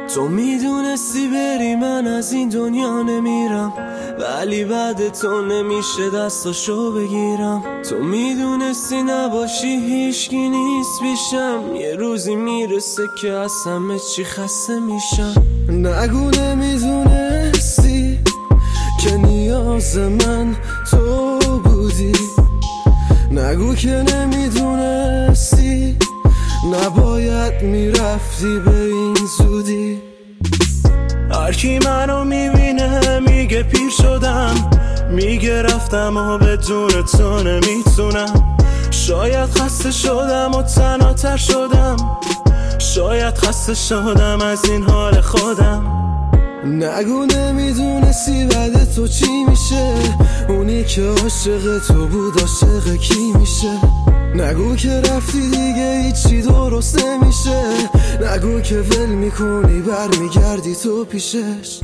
تو میدونستی بری من از این دنیا نمیرم، ولی بعد تو نمیشه دستاشو بگیرم. تو میدونستی نباشی هیچکی نیست پیشم، یه روزی میرسه که از همه چی خسته میشم. نگو نمیدونستی که نیاز من تو بودی، نگو که نمیدونستی نباید میرفتی به این زودی. هرکی منو میبینه میگه پیر شدم، میگه رفتم و بدون تو نمیتونم. شاید خسته شدم و تنهاتر شدم، شاید خسته شدم از این حال خودم. نگو نمیدونستی بعد تو چی میشه، اونی که عاشق تو بود عاشق کی میشه. نگو که رفتی دیگه هیچی درست نمیشه، نگو که ول میکنی برمیگردی تو پیشش.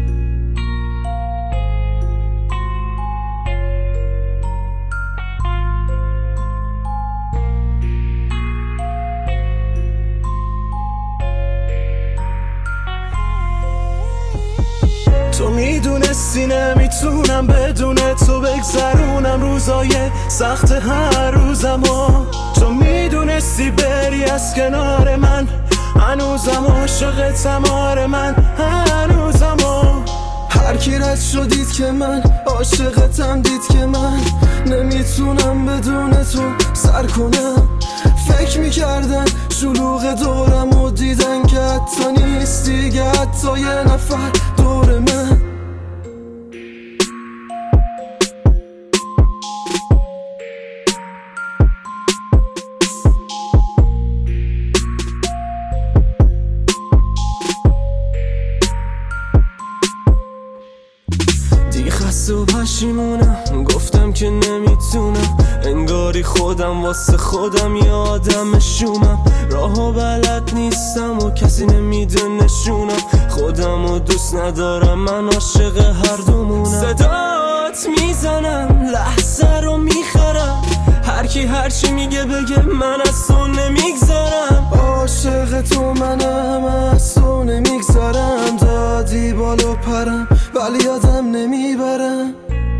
تو میدونستی نمیتونم بدون تو بگذرونم روزای سخت هر روزمو. تو میدونستی بری از کنار من، هنوزم عاشقتم آره من هنوزم. هر کی رد شدید که من عاشقتم، دید که من نمیتونم بدون تو سر کنم. فکر میکردن شلوغ دورم و دیدن که حتی نیست دیگه حتی یه نفر دور من. دیگه خسته و پشیمونم، گفتم که نمیتونم، انگاری خودم واسه خودم یه آدم شومم. راهو بلد نیستم و کسی نمیده نشونم، خودم و دوست ندارم من عاشق هر دومونم. صدات میزنم لحظه رو میخرم، هرکی هرچی میگه بگه من از تو نمیگذارم. عاشق تو منم از تو نمیگذارم، دادی بالو پرم ولی یادم نمیبرم.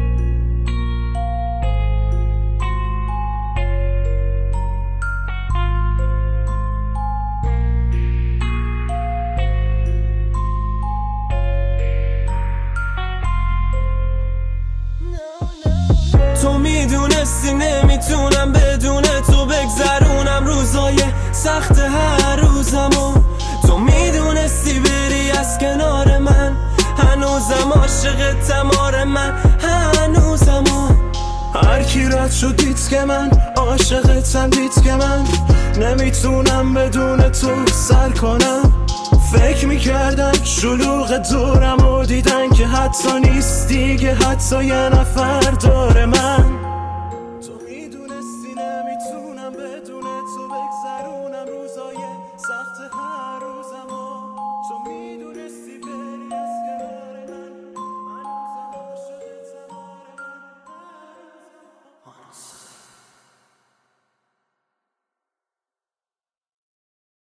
تو میدونستی نمیتونم بدون تو بگذرونم روزای سخت هر روزمو. تو میدونستی بری از کنار من، هنوزم عاشقتم آره من هنوزم. هر کی رد شد دید که من عاشقتم، دید که من نمیتونم بدون تو سر کنم. فکر میکردن شلوغ دورم و دیدن که حتی نیست دیگه حتی یه نفر دور من.